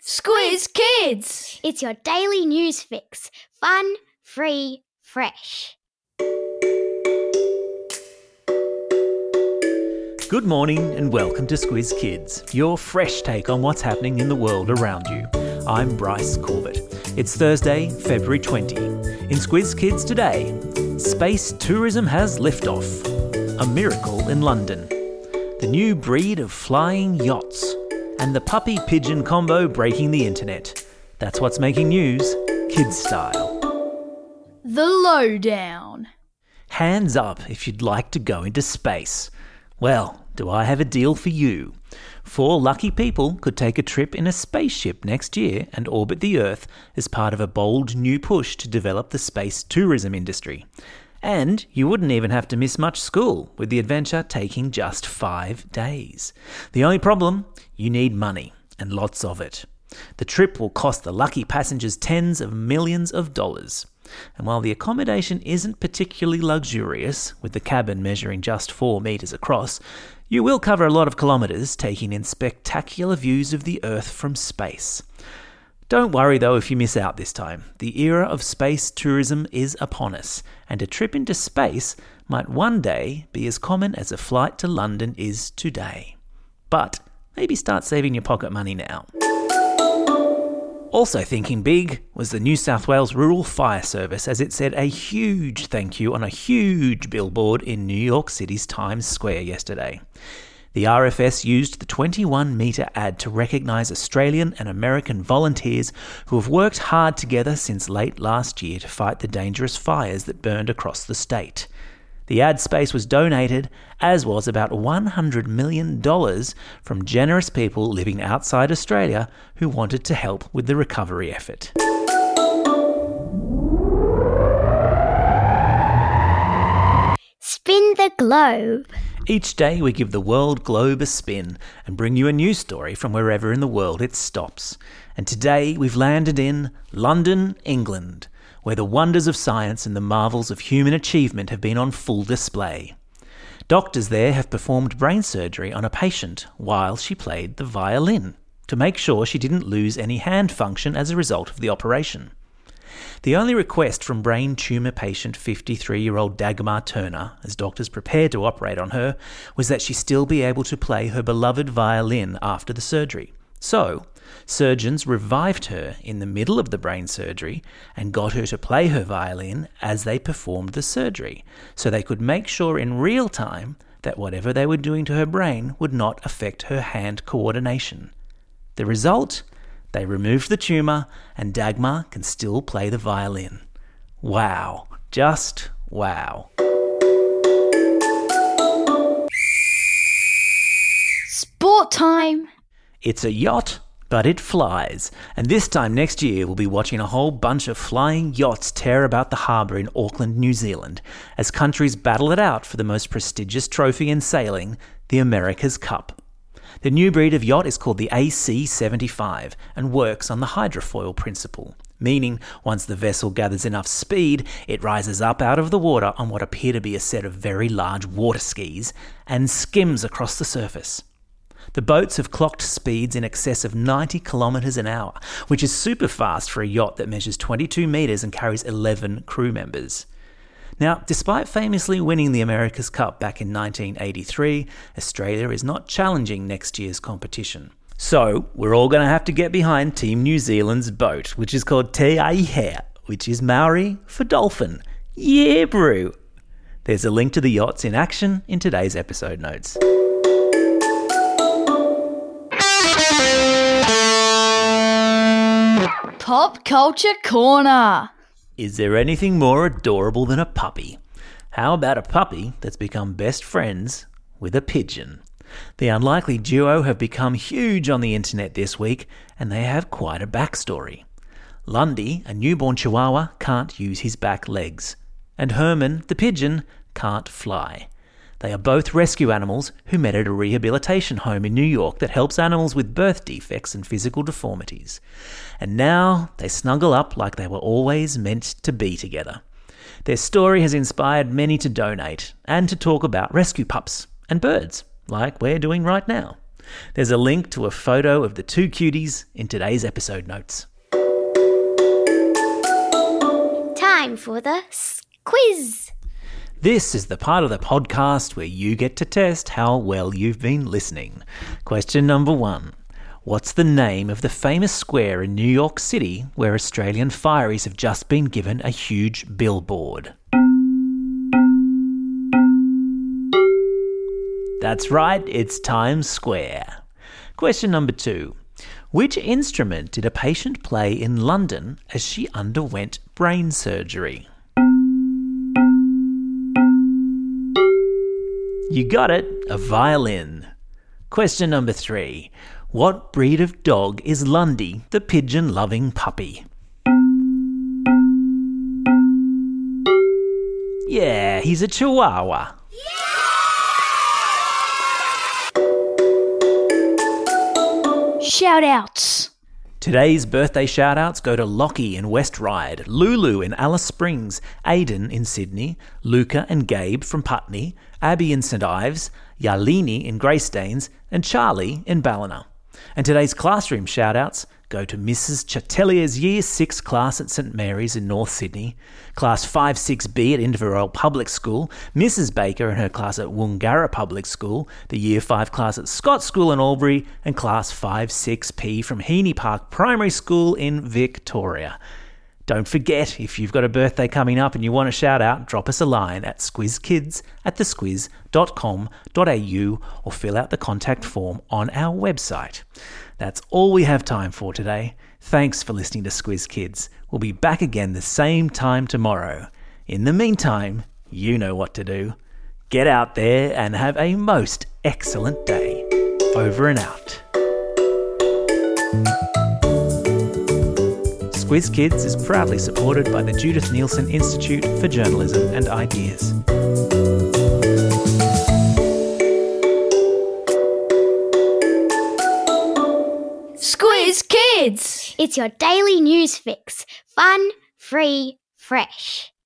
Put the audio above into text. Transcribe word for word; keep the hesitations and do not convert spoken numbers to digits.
Squiz Kids! It's your daily news fix. Fun, free, fresh. Good morning and welcome to Squiz Kids, your fresh take on what's happening in the world around you. I'm Bryce Corbett. It's Thursday, February twentieth. In Squiz Kids today, space tourism has liftoff. A miracle in London. The new breed of flying yachts. And the puppy-pigeon combo breaking the internet. That's what's making news, kids style. The Lowdown. Hands up if you'd like to go into space. Well, do I have a deal for you? Four lucky people could take a trip in a spaceship next year and orbit the Earth as part of a bold new push to develop the space tourism industry. And you wouldn't even have to miss much school, with the adventure taking just five days. The only problem? You need money, and lots of it. The trip will cost the lucky passengers tens of millions of dollars. And while the accommodation isn't particularly luxurious, with the cabin measuring just four metres across, you will cover a lot of kilometres, taking in spectacular views of the Earth from space. Don't worry though if you miss out this time. The era of space tourism is upon us, and a trip into space might one day be as common as a flight to London is today. But maybe start saving your pocket money now. Also thinking big was the New South Wales Rural Fire Service, as it said a huge thank you on a huge billboard in New York City's Times Square yesterday. The R F S used the twenty-one metre ad to recognise Australian and American volunteers who have worked hard together since late last year to fight the dangerous fires that burned across the state. The ad space was donated, as was about one hundred million dollars from generous people living outside Australia who wanted to help with the recovery effort. Spin the globe. Each day we give the world globe a spin and bring you a news story from wherever in the world it stops. And today we've landed in London, England, where the wonders of science and the marvels of human achievement have been on full display. Doctors there have performed brain surgery on a patient while she played the violin to make sure she didn't lose any hand function as a result of the operation. The only request from brain tumour patient fifty-three-year-old Dagmar Turner, as doctors prepared to operate on her, was that she still be able to play her beloved violin after the surgery. So, surgeons revived her in the middle of the brain surgery and got her to play her violin as they performed the surgery, so they could make sure in real time that whatever they were doing to her brain would not affect her hand coordination. The result? They removed the tumour and Dagmar can still play the violin. Wow. Just wow. Sport time! It's a yacht, but it flies. And this time next year we'll be watching a whole bunch of flying yachts tear about the harbour in Auckland, New Zealand, as countries battle it out for the most prestigious trophy in sailing, the America's Cup. The new breed of yacht is called the A C seventy-five and works on the hydrofoil principle, meaning once the vessel gathers enough speed, it rises up out of the water on what appear to be a set of very large water skis and skims across the surface. The boats have clocked speeds in excess of ninety kilometres an hour, which is super fast for a yacht that measures twenty-two metres and carries eleven crew members. Now, despite famously winning the America's Cup back in nineteen eighty-three, Australia is not challenging next year's competition. So, we're all going to have to get behind Team New Zealand's boat, which is called Te Aihe, which is Maori for dolphin. Yeah, brew! There's a link to the yachts in action in today's episode notes. Pop Culture Corner. Is there anything more adorable than a puppy? How about a puppy that's become best friends with a pigeon? The unlikely duo have become huge on the internet this week, and they have quite a backstory. Lundy, a newborn chihuahua, can't use his back legs. And Herman, the pigeon, can't fly. They are both rescue animals who met at a rehabilitation home in New York that helps animals with birth defects and physical deformities. And now they snuggle up like they were always meant to be together. Their story has inspired many to donate and to talk about rescue pups and birds, like we're doing right now. There's a link to a photo of the two cuties in today's episode notes. Time for the s- quiz. This is the part of the podcast where you get to test how well you've been listening. Question number one. What's the name of the famous square in New York City where Australian fireys have just been given a huge billboard? That's right, it's Times Square. Question number two. Which instrument did a patient play in London as she underwent brain surgery? You got it, a violin. Question number three. What breed of dog is Lundy, the pigeon-loving puppy? Yeah, he's a Chihuahua. Shout-outs. Today's birthday shout-outs go to Lockie in West Ryde, Lulu in Alice Springs, Aidan in Sydney, Luca and Gabe from Putney, Abby in St Ives, Yalini in Greystanes, and Charlie in Ballina. And today's classroom shout-outs go to Missus Chatelier's Year six class at St Mary's in North Sydney, Class five six B at Inverell Public School, Missus Baker and her class at Woongarra Public School, the Year five class at Scott School in Albury, and Class five six P from Heaney Park Primary School in Victoria. Don't forget, if you've got a birthday coming up and you want a shout out, drop us a line at squizkids at the squiz dot com dot a u or fill out the contact form on our website. That's all we have time for today. Thanks for listening to Squiz Kids. We'll be back again the same time tomorrow. In the meantime, you know what to do. Get out there and have a most excellent day. Over and out. Squiz Kids is proudly supported by the Judith Neilson Institute for Journalism and Ideas. Squiz Kids! It's your daily news fix. Fun, free, fresh.